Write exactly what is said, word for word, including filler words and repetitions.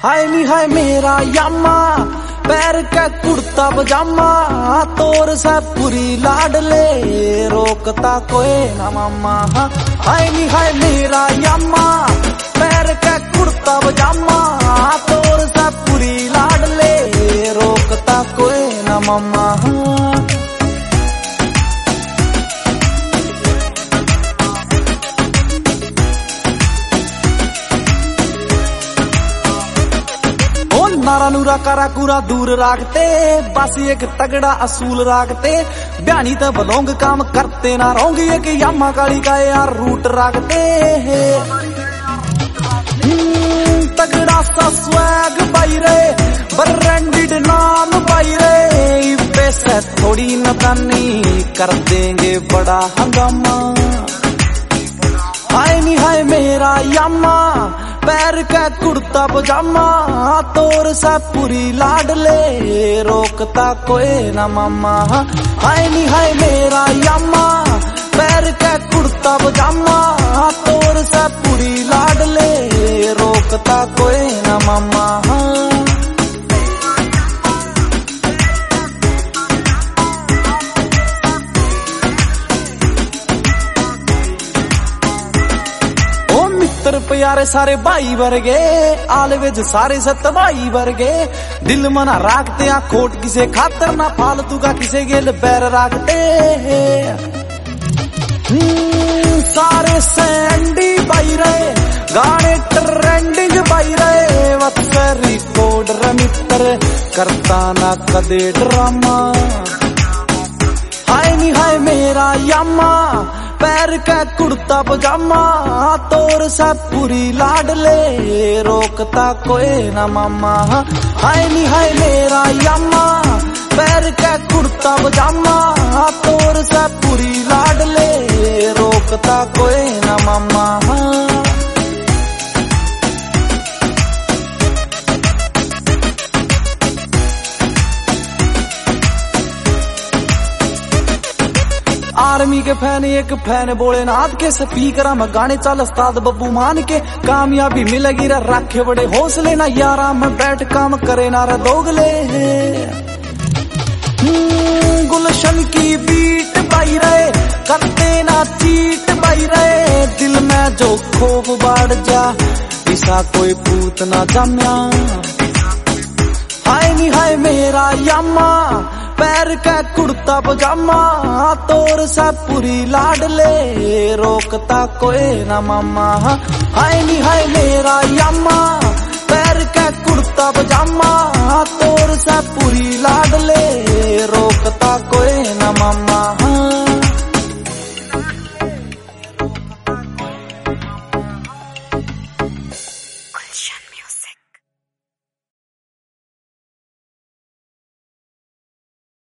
हाय नी हाय मेरा यामा, पैर का कुर्ता पजामा, तोर से पूरी लाडले, रोकता कोई ना मामा। हाय नी हाय मेरा यामा, पैर का कुर्ता पजामा, तोर से पूरी लाडले, रोकता कोई ना मामा। नारा नूरा करा कूरा दूर राखते, बस एक तगड़ा असूल राखते, ब्यानी तो बलोंग काम करते ना रोंग, एक यामा काली का यार रूट राखते। तगड़ा सा स्वैग बाई रे, ब्रांडेड नाम बाई रे, पैसे थोड़ी नदानी कर देंगे बड़ा हंगामा। हाय नी हाय मेरा यामा, पैर का कुर्ता पजामा, तोर सा पूरी लाडले, रोकता कोई ना मामा। हाय नी हाय मेरा यामा, पैर का कुर्ता पजामा, तोर सा पूरी लाडले, रोकता कोई ना मामा। मित्र प्यारे सारे भाई वर्गे, आलवेज सारे सतभाई वर्गे, दिल मना राखते आ खोट किसे खातर ना, फालतू का किसे गेल बैर राखते। सारे सैंडी बाई रहे, गाने ट्रेंडिंग बाई रहे, वक्त रिकॉर्ड मित्र करता ना कदे ड्रामा। हाय नी हाय मेरा यामा, पैर का कुर्ता पजामा, तोर सा पूरी लाडले, रोकता कोई ना मामा। हाय नी हाय मेरा यामा, पैर का कुर्ता पजामा, तोर सा पूरी लाडले, रोकता कोई ना मामा। आर्मी के फैन एक फैन बोले नाथ के, स्पीकर में गाने चल उस्ताद बब्बू मान के, कामयाबी मिलेगी रे रखे बड़े हौसले ना, यारा में बैठ काम करे ना रे दोगले। गुलशन की बीट बाई रहे, करते ना चीट बाई रहे, दिल में जो खोफ बढ़ जा, ऐसा कोई पूत ना जम्या। हाय नी हाय मेरा यामा, पैर का कुर्ता पजामा, तोर सा पूरी लाडले, रोकता कोई ना मामा। हाय नी हाय मेरा यामा, पैर का कुर्ता पजामा, तोर सा पूरी लाडले,